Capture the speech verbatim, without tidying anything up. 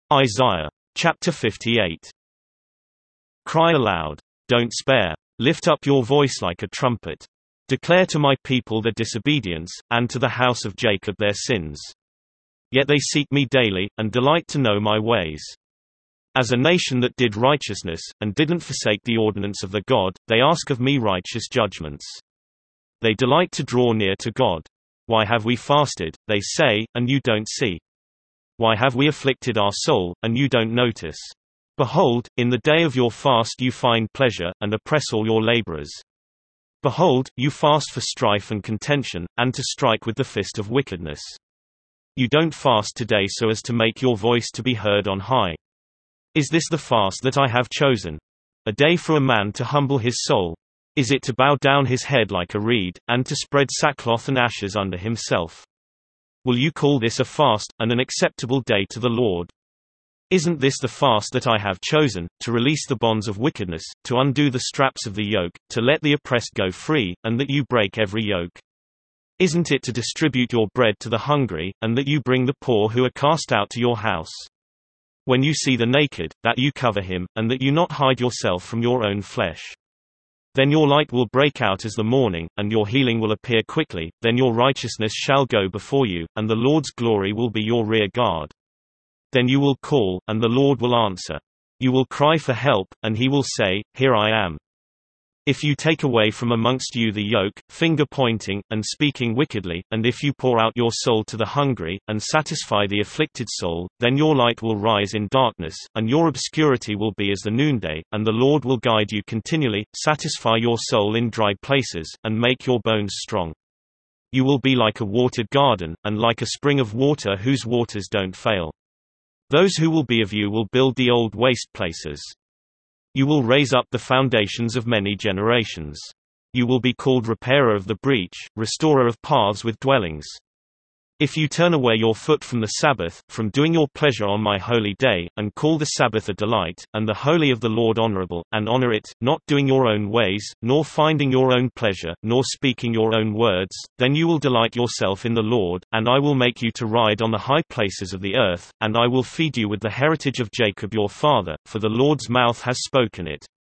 Isaiah. Chapter fifty-eight. Cry aloud. Don't spare. Lift up your voice like a trumpet. Declare to my people their disobedience, and to the house of Jacob their sins. Yet they seek me daily, and delight to know my ways. As a nation that did righteousness, and didn't forsake the ordinance of their God, they ask of me righteous judgments. They delight to draw near to God. Why have we fasted, they say, and you don't see? Why have we afflicted our soul, and you don't notice? Behold, in the day of your fast you find pleasure, and oppress all your laborers. Behold, you fast for strife and contention, and to strike with the fist of wickedness. You don't fast today so as to make your voice to be heard on high. Is this the fast that I have chosen? A day for a man to humble his soul? Is it to bow down his head like a reed, and to spread sackcloth and ashes under himself? Will you call this a fast, and an acceptable day to the Lord? Isn't this the fast that I have chosen, to release the bonds of wickedness, to undo the straps of the yoke, to let the oppressed go free, and that you break every yoke? Isn't it to distribute your bread to the hungry, and that you bring the poor who are cast out to your house? When you see the naked, that you cover him, and that you not hide yourself from your own flesh. Then your light will break out as the morning, and your healing will appear quickly, then your righteousness shall go before you, and the Lord's glory will be your rear guard. Then you will call, and the Lord will answer. You will cry for help, and he will say, Here I am. If you take away from amongst you the yoke, finger-pointing, and speaking wickedly, and if you pour out your soul to the hungry, and satisfy the afflicted soul, then your light will rise in darkness, and your obscurity will be as the noonday, and the Lord will guide you continually, satisfy your soul in dry places, and make your bones strong. You will be like a watered garden, and like a spring of water whose waters don't fail. Those who will be of you will build the old waste places. You will raise up the foundations of many generations. You will be called repairer of the breach, restorer of paths with dwellings. If you turn away your foot from the Sabbath, from doing your pleasure on my holy day, and call the Sabbath a delight, and the holy of the Lord honorable, and honor it, not doing your own ways, nor finding your own pleasure, nor speaking your own words, then you will delight yourself in the Lord, and I will make you to ride on the high places of the earth, and I will feed you with the heritage of Jacob your father, for the Lord's mouth has spoken it.